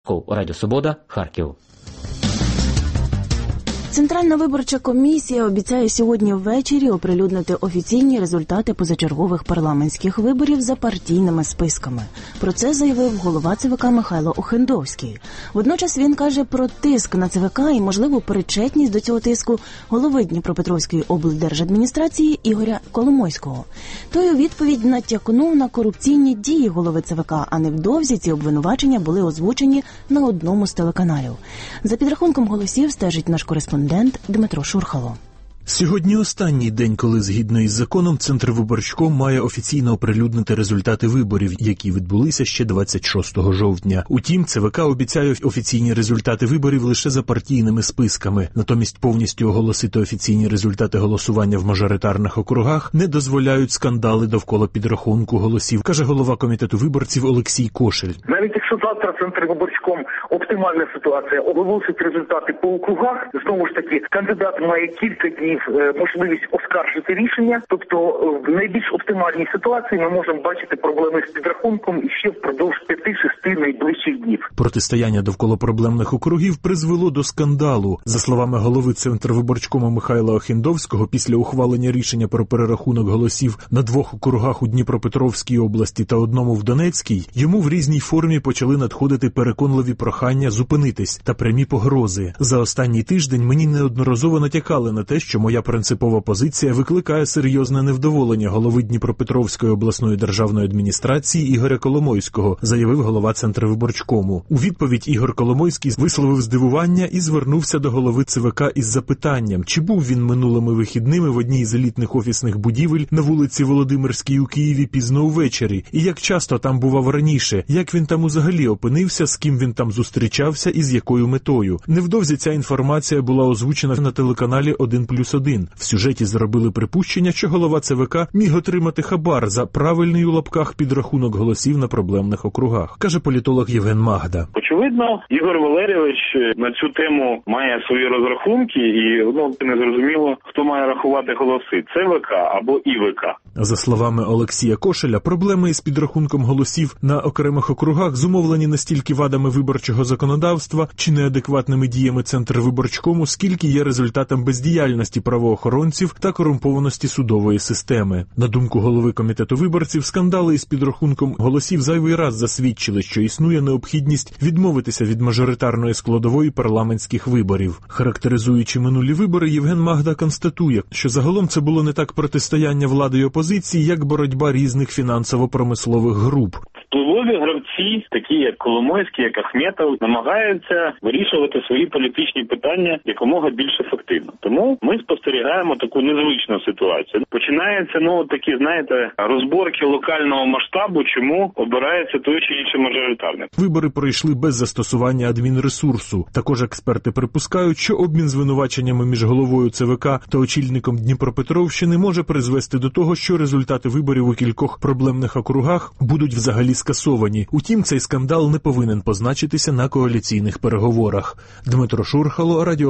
Радіо Свобода, Харків. Центральна виборча комісія обіцяє сьогодні ввечері оприлюднити офіційні результати позачергових парламентських виборів за партійними списками. Про це заявив голова ЦВК Михайло Охендовський. Водночас він каже про тиск на ЦВК і можливу причетність до цього тиску голови Дніпропетровської облдержадміністрації Ігоря Коломойського. Той у відповідь натякнув на корупційні дії голови ЦВК, а невдовзі ці обвинувачення були озвучені на одному з телеканалів. За підрахунком голосів стежить наш кореспондент Дмитро Шурхало. Сьогодні останній день, коли згідно із законом Центрвиборчком має офіційно оприлюднити результати виборів, які відбулися ще 26 жовтня. Утім, ЦВК обіцяє офіційні результати виборів лише за партійними списками. Натомість повністю оголосити офіційні результати голосування в мажоритарних округах не дозволяють скандали довкола підрахунку голосів, каже голова комітету виборців Олексій Кошель. Навіть якщо завтра Центрвиборчком оптимальна ситуація оголосить результати по округах, знову ж таки, кандидат має кілька днів можливість оскаржити рішення, тобто в найбільш оптимальній ситуації ми можемо бачити проблеми з підрахунком і ще впродовж 5-6 найближчих днів. Протистояння довкола проблемних округів призвело до скандалу. За словами голови Центрвиборчкому Михайла Охендовського, після ухвалення рішення про перерахунок голосів на 2 округах у Дніпропетровській області та одному в Донецькій, йому в різній формі почали надходити переконливі прохання зупинитись та прямі погрози. За останній тиждень мені неодноразово натякали на те, що моя принципова позиція викликає серйозне невдоволення голови Дніпропетровської обласної державної адміністрації Ігоря Коломойського, заявив голова Центрвиборчкому. У відповідь Ігор Коломойський висловив здивування і звернувся до голови ЦВК із запитанням, чи був він минулими вихідними в одній з елітних офісних будівель на вулиці Володимирській у Києві пізно увечері, і як часто там бував раніше, як він там взагалі опинився, з ким він там зустрічався і з якою метою. Невдовзі ця інформація була озвучена на телеканалі 1+1. В сюжеті зробили припущення, що голова ЦВК міг отримати хабар за правильний у лапках підрахунок голосів на проблемних округах, каже політолог Євген Магда. Очевидно, Ігор Валерійович на цю тему має свої розрахунки і не зрозуміло, хто має рахувати голоси – ЦВК або ІВК. За словами Олексія Кошеля, проблеми із підрахунком голосів на окремих округах зумовлені не стільки вадами виборчого законодавства чи неадекватними діями Центрвиборчкому, скільки є результатом бездіяльності правоохоронців та корумпованості судової системи. На думку голови комітету виборців, скандали із підрахунком голосів зайвий раз засвідчили, що існує необхідність відмовитися від мажоритарної складової парламентських виборів. Характеризуючи минулі вибори, Євген Магда констатує, що загалом це було не так протистояння влади й опозиції, як боротьба різних фінансово-промислових груп. Впливові гравці, такі як Коломойський, як Ахметов, намагаються вирішувати свої політичні питання якомога більш ефективно. Тому ми спостерігаємо таку незвичну ситуацію. Починаються, такі, розборки локального масштабу, чому обирається той чи інший мажоритарник. Вибори пройшли без застосування адмінресурсу. Також експерти припускають, що обмін звинуваченнями між головою ЦВК та очільником Дніпропетровщини може призвести до того, що результати виборів у кількох проблемних округах будуть взагалі скасовані. Утім, цей скандал не повинен позначитися на коаліційних переговорах. Дмитро Шурхало, Радіо